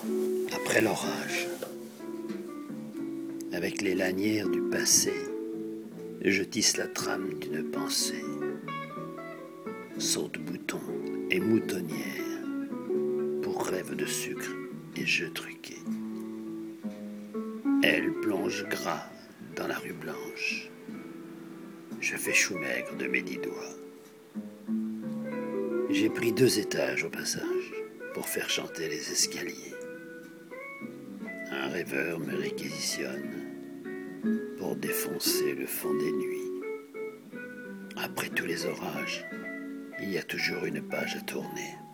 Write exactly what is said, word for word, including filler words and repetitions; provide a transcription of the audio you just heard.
Après l'orage, avec les lanières du passé, je tisse la trame d'une pensée. Saute-bouton et moutonnière, pour rêve de sucre et jeux truqués. Elle plonge gras dans la rue blanche. Je fais chou maigre de mes dix doigts. J'ai pris deux étages au passage pour faire chanter les escaliers. Un rêveur me réquisitionne pour défoncer le fond des nuits. Après tous les orages, il y a toujours une page à tourner.